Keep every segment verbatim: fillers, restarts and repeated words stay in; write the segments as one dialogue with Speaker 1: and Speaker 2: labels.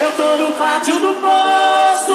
Speaker 1: Eu tô no pátio do poço.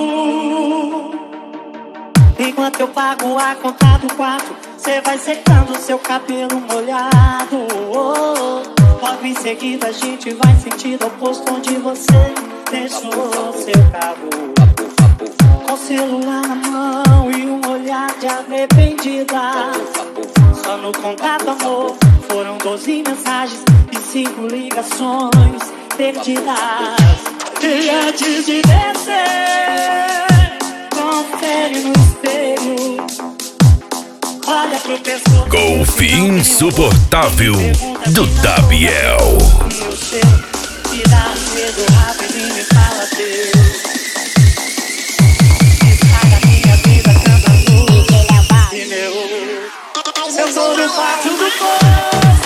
Speaker 1: Enquanto eu pago a conta do quarto, cê vai secando seu cabelo molhado. Logo em seguida a gente vai sentido oposto onde você deixou seu carro. Com o celular na mão e um olhar de arrependida. Só no contato, amor, foram doze mensagens e cinco ligações perdidas. E antes de descer, confere no espelho. Olha pro pescoço.
Speaker 2: Golfe insuportável do Dabiel.
Speaker 1: Me dá medo rapidinho e fala Deus. Estraga minha vida, canta luz, pneu. Eu sou do pátio do poço.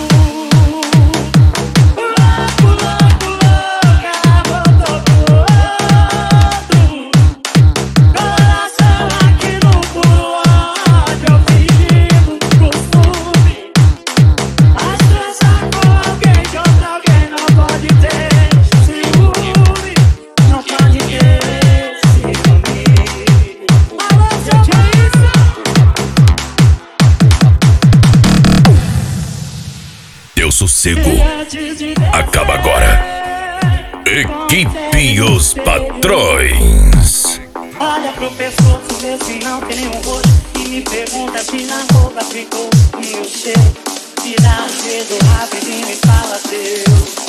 Speaker 1: Louco, louco, louca, voltou pro outro. Coração aqui no pulo, ódio, eu fingindo costume. Mas transar com alguém que outra alguém não pode ter ciúme. Não pode ter ciúme. Alô, seu Jason.
Speaker 2: Teu sossego acaba agora. Equipe Os Patrões.
Speaker 1: Olha pro pescoço, vê se não tem nenhum rosto. E me pergunta se na roupa ficou o meu cheiro. Me dá um dedo rapidinho e fala Deus.